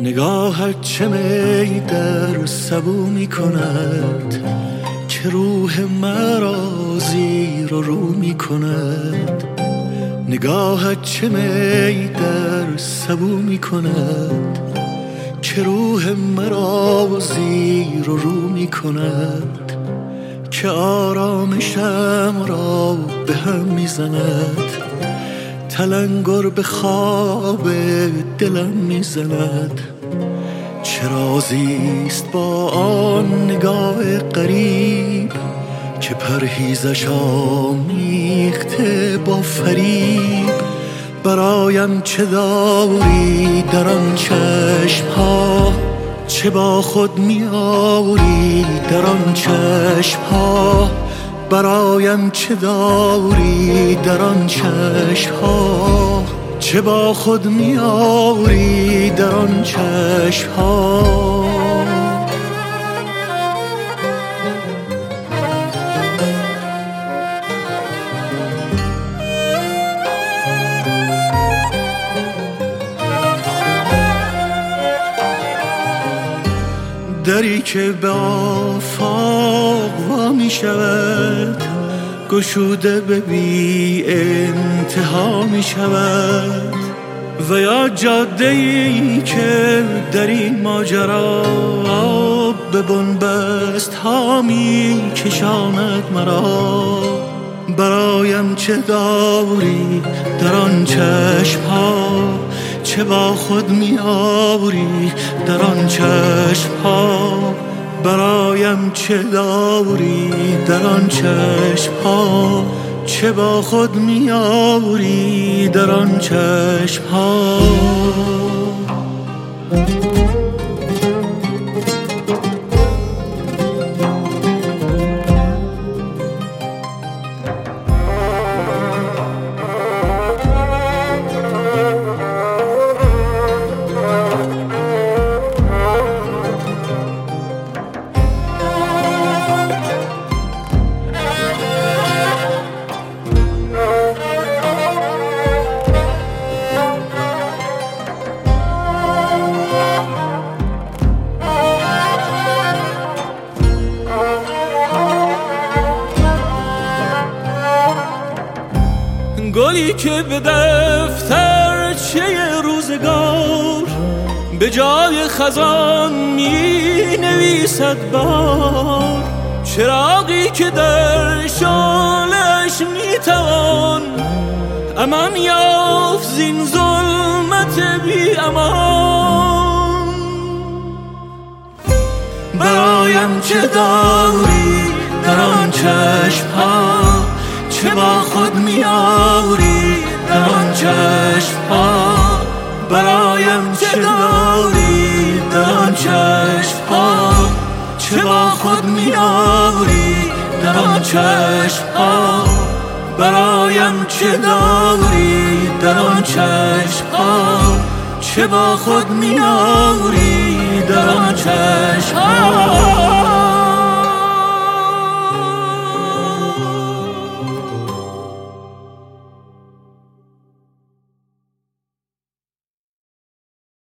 نگاهت چه می در سبو می کند که روح مرا زیر و رو می کند. نگاهت چه می در سبو می کند که روح مرا زیر و رو می کند. که آرامشم را به هم می زند، تلنگر به خواب دلم می زند. چه رازیست با آن نگاه غریب که پرهیزش آمیخته با فریب. برایم چه داری در آن چشم‌ها، چه با خود می آوری در آن چشم‌ها. برایم چه داری در آن چشم‌ها، چه با خود می آوری در آن چشم‌ها. دری که به آفاق وا می شود، گشوده به بی انتها می شود. و یا جاده‌ای که در این ماجرا به بنبست ها می کشاند مرا. برایم چه داری در آن چشم‌ها، چه با خود می آوری در آن چشم‌ها. برایم چه داری در آن چشم‌ها، چه با خود می آوری در آن چشم‌ها. گلی که به دفترچه روزگار به جای خزان می نویسد بار. چراغی که در شعله‌اش می توان امان یافت زین ظلمت بی امان. برایم چه داری در آن چشم‌ها، چه با خود می آوری در آن چشم‌ها. برایم چه داری در آن چشم‌ها، چه با خود می آوری در آن چشم‌ها. برایم چه داری در آن چشم‌ها، چه با خود می آوری در آن چشم‌ها.